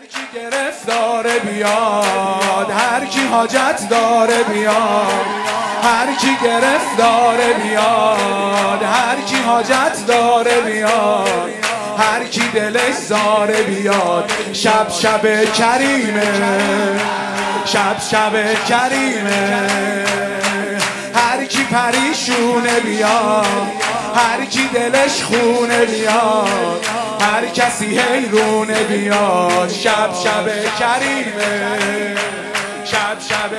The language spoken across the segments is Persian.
کی گرفتاره بیاد، هر کی حاجت داره بیاد، هر کی گرفتاره بیاد، هر کی حاجت داره بیاد، هر کی دلش زاره بیاد. شب شب کریمه، شب شب کریمه، هر کی پریشونه بیاد، هر کی دلش خونه بیاد، هر کسی حیرونه بیاد. شب شب کریمه، شب شب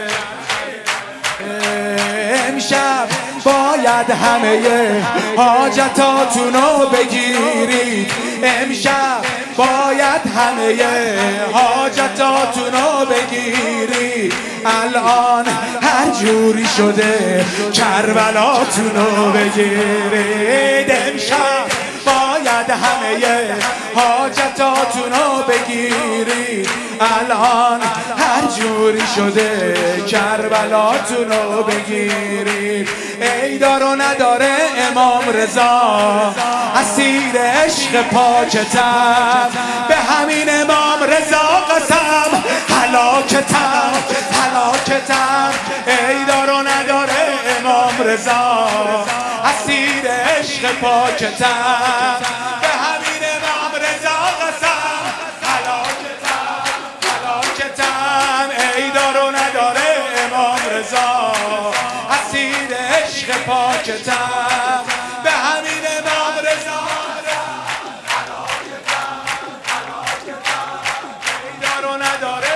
امشب باید همه حاجتاتونو بگیرید، امشب باید همه حاجتاتونو بگیرید. الان هر جوری شده کربلاتونو بگیرید، امشب باید همه حاجتاتونو بگیرید. الان هر جوری شده کربلاتونو بگیرید. ای دار و نداره امام رضا، اسیر عشق پاکتم، به همین امام رضا قسم هلاکتم، هلاکتم. ای دار و نداره امام رضا، اسیر عشق پاکتم، به همین امام رضا قسم هلاکتم، هلاکتم. ای دار و نداره امام رضا، اسیر عشق پاکتم، به همین امام رضا هلاکتم، هلاکتم. ای دار و نداره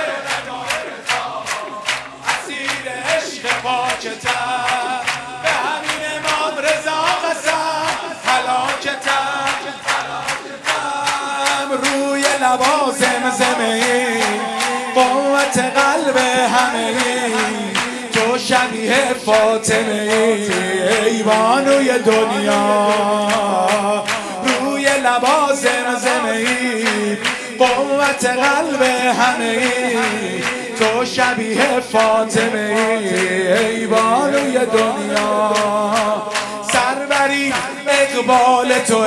اسیر عشق پاکتم، به همین امام رضا قسم هلاکتم، هلاکتم. روی لبا زمزمه‌ای قوت قلب همه‌ای، تو شبیه فاطمه ای بانوی دنیا. روی لبا زمزمه‌ای قوت قلب همه‌ای، تو شبیه فاطمه ای بانوی دنیا. سروری اقبال توه،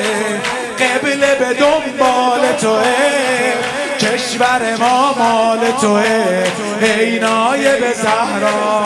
قبله به دنبال توه، کشور ما مال توه، ای نایب زهرا.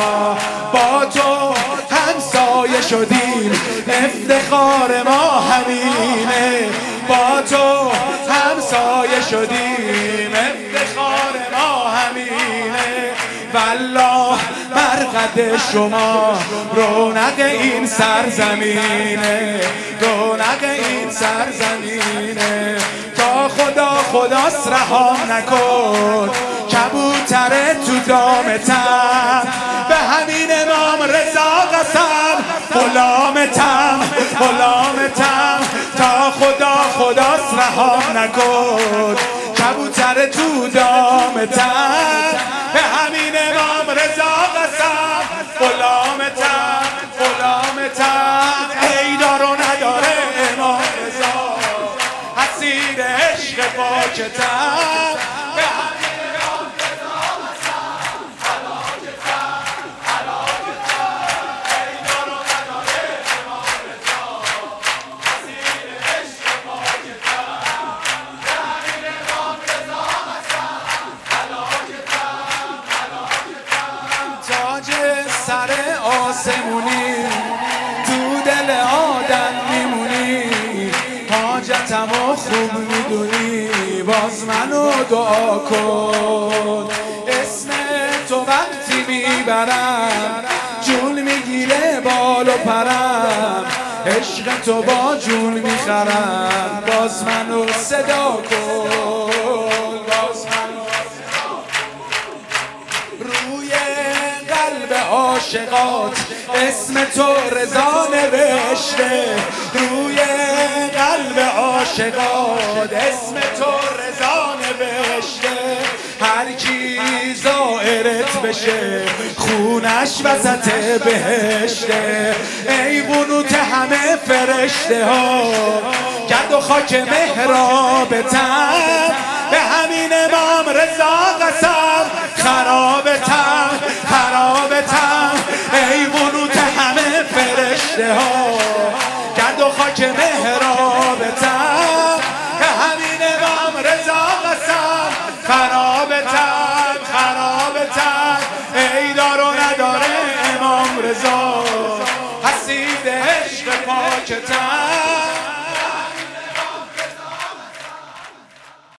با تو همسایه شدیم، افتخار ما همینه. با تو همسایه شدیم، افتخار ما همینه. والله مرقد شما رونق این سرزمینه، رونق این سرزمینه. تا خدا خداست رهام نکن، کبوتر تو دامتم، به همین امام رضا قسم غلامتم، غلامتم. تا خدا خداست رهام نکن، کبوتر تو دامتم، به همین امام رضا قسم غلامتم، غلامتم. ای دار و نداره امام رضا، اسیر عشق پاکتم، به همین امام رضا قسم هلاکتم، هلاکتم. ای دار و نداره امام رضا، اسیر عشق پاکتم، به همین امام رضا قسم هلاکتم، هلاکتم. تاج سر آسمونی، تو دل آدم میمونی، حاجتمو خوب میدونی، باز منو دعا کن. اسم تو وقتی میبرم، جون میگیره بال و پرم، عشق تو با جون میخرم، باز منو صدا کن، باز منو صدا کن. روی قلب عاشقات اسم تو رضا نوشته، روی قلب عاشقات اسم تو رضا نوشته. هر کی زائرت بشه خونش وسط بهشته. ای قنوت همه فرشته ها، گرد و خاک محرابتم، به همین امام رضا قسم خرابتم، خرابتم. ای قنوت همه فرشته ها، گرد و خاک محرابتم، به همین امام رضا قسم حسید عشق پاکتم